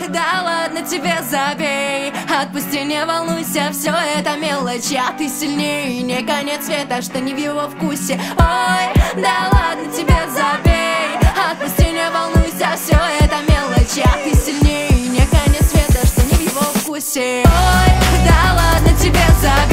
да ладно тебе, забей. Отпусти, не волнуйся, все это мелочи, а ты сильнее, не конец света, что не в его вкусе. Ой, да ладно тебе, забей. Отпусти, не волнуйся, все это мелочи, а ты сильнее, не конец света, что не в его вкусе. Ой, да ладно тебе, забей.